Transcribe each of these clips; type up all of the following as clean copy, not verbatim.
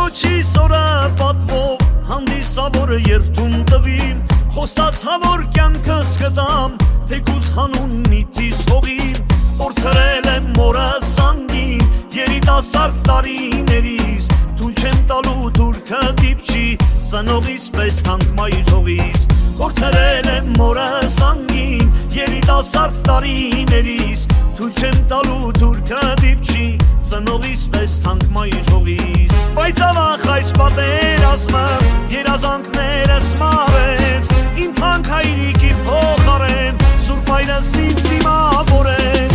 Ոչի սորը պատվով հանդիսավորը երթում տվի Խոստացա որ կյանքս կտամ թեկուզ հանուն միտիս հողի Փորձել եմ մորս անգին երիտասարդ տարիներիս Թույլ չեմ տալու թուրքը դիպչի ծնողիս պես թանկ մայր հողիս Փորձել եմ մորս անգին երիտասարդ տարիներիս Թույլ չեմ տալու թուրքը դիպչի ծնողիս պես թանկ մայր հողիս Բայց ավախ այս պատերազմը երազանքներս մարեց Իմ թանկ հայրիկի փոխարեն Սուրբ հայրս ինձ դիմավորեց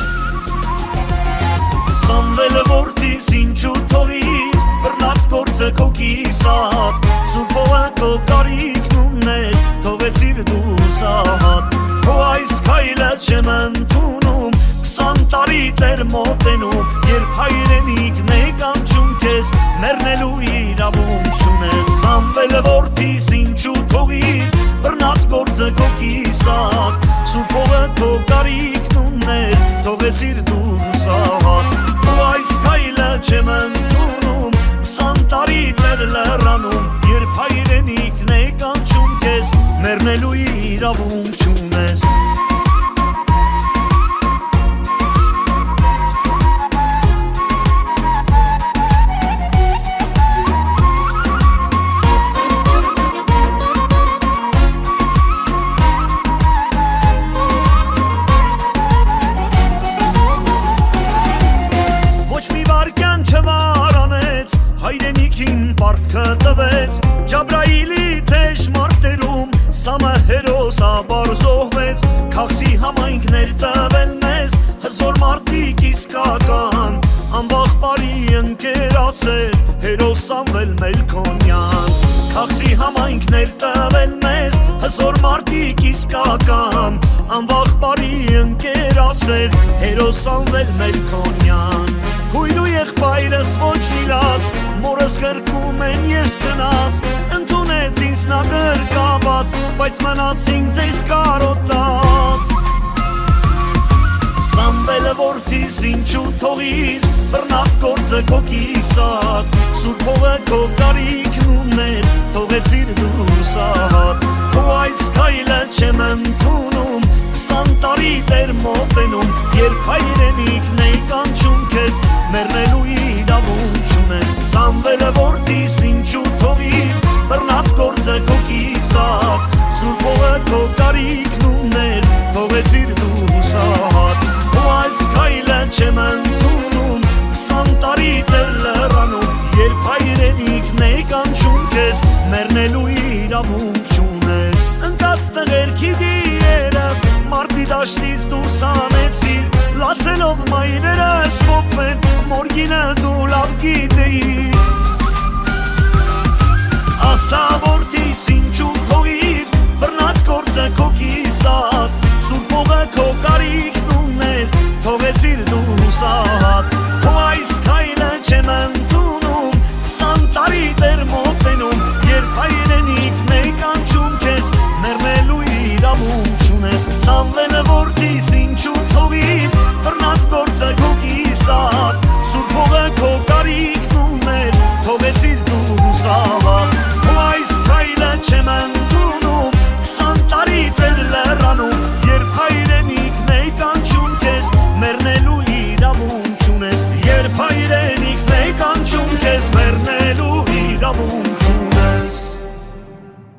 Սամվելը որդիս ինչու թողիր բռնած գործը քո կիսատ Սուրբ հողը քո կարիքն ուներ թողեցիր դու սահատ Քո այս քայլը չեմ ընդունում 20 տարի դեռ մոտենում Երբ հայրենիքն է կանչում քեզ մեռնելու իրավունք չունես Սամվելը որդիս ինչու թողիր բռնած գործը քո կիսատ Սուրբ հողը քո կարիքն ուներ թողեցիր դու սահատ Քո այս քայլը չեմ ընդունում 20 տարի դեռ լռանում Երբ հայրենիքն է կանչում քեզ մեռնելու իրավունք չունես Ջաբրայիլի թեժ մարտերում Սամը հերոսաբար զոհվեց Քաղցի համայնքներ տվել մեզ Հզոր մարդիկ իսկական Անվախ բարի ընկերասեր Հերոս Սամվել Մելքոնյան Քաղցի համայնքներ տվել մեզ Հզոր մարդիկ իսկական Անվախ բարի ընկերասեր Հերոս Սամվել Մելքոնյան Հույր ու եղբայրս ոչ միլաց Մորս գրկում են ես գնաց Ընդունեց ինձ նա գրկաբաց Բայց մնացինք ձեզ կարոտած Սամվելը որդիս ինչու թողիր Բռնած գործը քո կիսատ Սուրբ հողը քո կարիքն ուներ Թողեցիր դու սահատ Քո այս քայլը չեմ ընդունում 20 տարի դեռ մոտենում Երբ հայրենիքն է կանչում քեզ մեռնելու իրավունք չունես Սամվելը որդիս ինչու թողիր բռնած գործը քո կիսատ Սուրբ հողը քո կարիքն ուներ թողեցիր դու սահատ Քո այս քայլը չեմ ընդունում 20 տարի դեռ լռանում Երբ հայրենիքն է կանչում քեզ մեռնելու իրավունք չունես Ընկած տղերքի դիերը Մարտի դաշտից դուրս անեցիր Լացելով մայրերս փոփվեն Մորգինը դու լավ գիտեիր Ասա որդիս ինչու թողիր Բռնած գործը քո կիսատ Սուրբ հողը քո կարիքն ուներ Թողեցիր դու սահատ